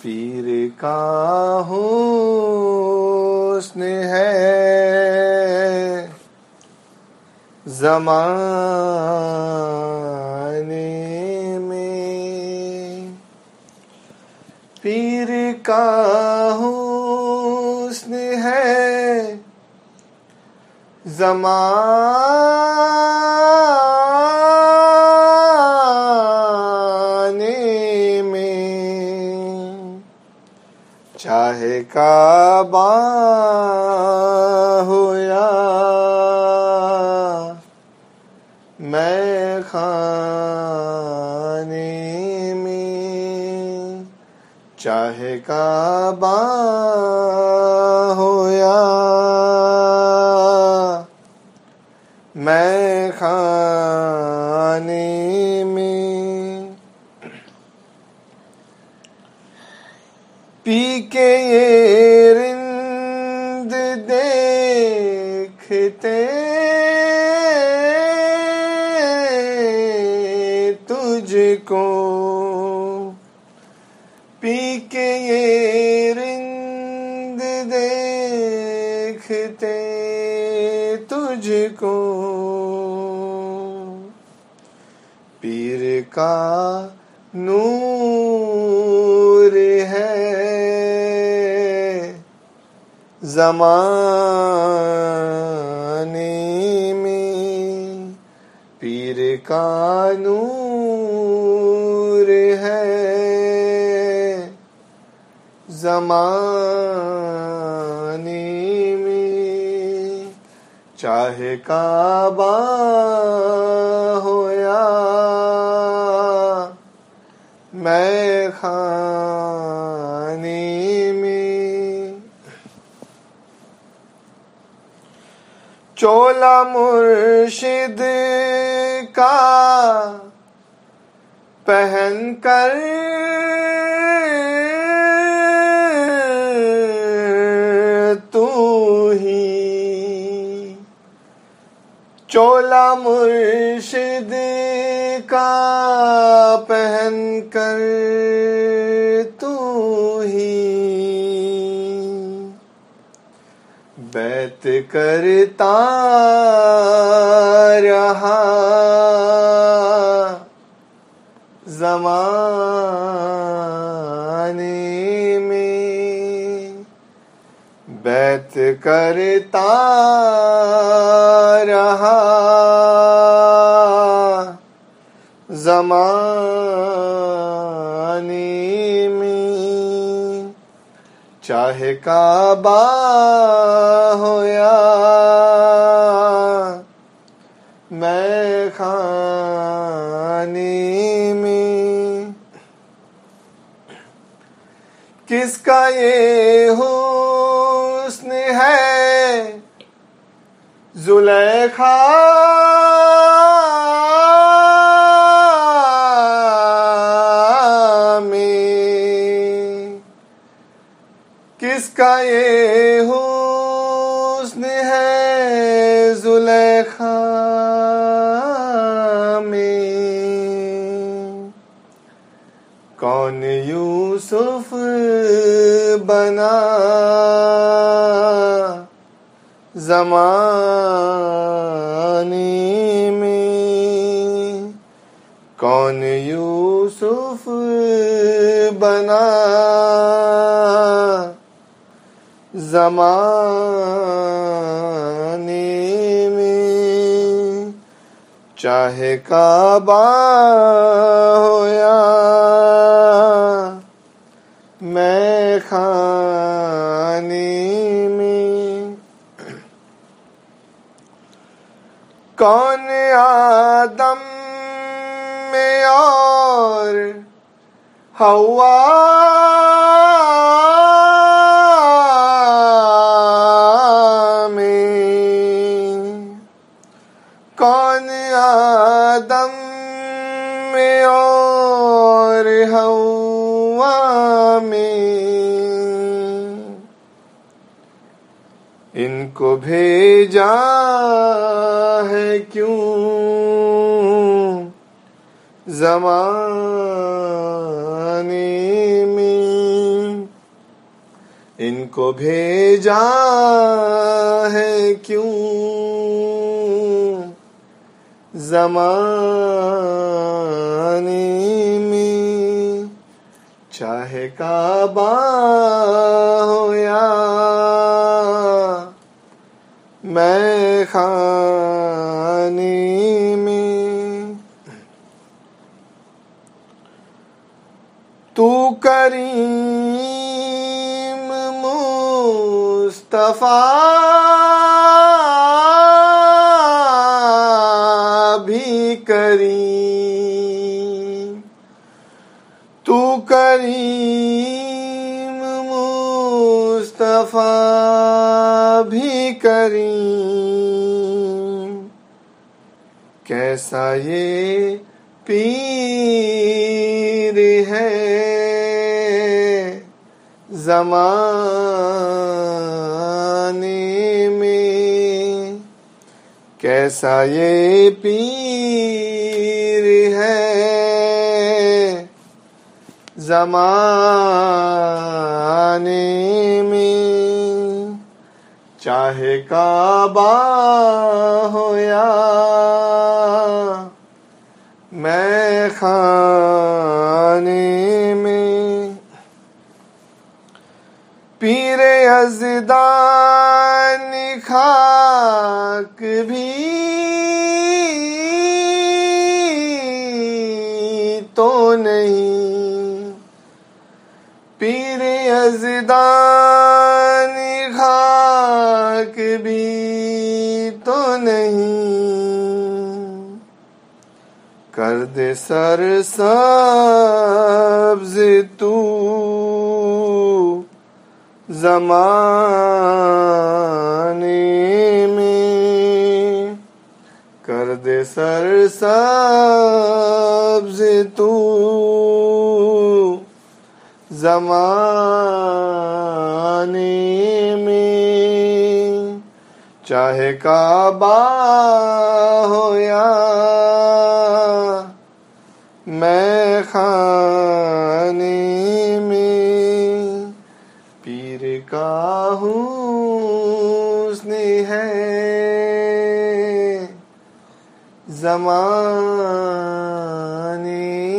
پیر کا حسن ہے زمانے میں، پیر کا حسن ہے زمانے میں، چاہے کعبہ ہو یا میں خانے میں، چاہے کعبہ ہو یا میں خانے میں، پی کے یہ رند دیکھتے تجھ کو، پی کے یہ رند دیکھتے تجھ کو، پیر کا نور ہے زمانے میں، پیر کا نور ہے زمانے میں، چاہے کعبہ ہو یا میں خانے میں، چولا مرشد کا پہن کر تو ہی، چولا مرشد کا پہن کر تو ہی، بیعت کرتا رہا زمانے میں، بیعت کرتا رہا زمانے میں، چاہے کعبہ ہو یا میں خانے میں، کس کا یہ حسن ہے زلیخا میں، کس کا یہ حسن ہے زلیخا میں، کون یوسف بنا زمانے میں، کون یوسف بنا زمانے میں، چاہے کعبہ ہو یا میں خانے میں، کون آدم میں اور حوا کون آدم میں اور حوا میں، ان کو بھیجا ہے کیوں زمانے میں، کو بھیجا ہے کیوں زمانے میں، چاہے کعبہ ہو یا میں خانے میں، تو کریم مصطفیٰ بھی کریم، تو کریم مصطفیٰ بھی کریم، کیسا یہ پیر ہے زمانے میں، کیسا یہ پیر ہے زمانے میں، چاہے کعبہ ہو یا میں خانے میں، پیر یزدان خاک بھی تو نہیں، پیر یزدان خاک بھی تو نہیں، کر دے سر سبز تو زمانے میں، کر دے سر سبز تو زمانے میں، چاہے کعبہ ہو یا میں خانے میں، پیر کا حسن ہے زمانے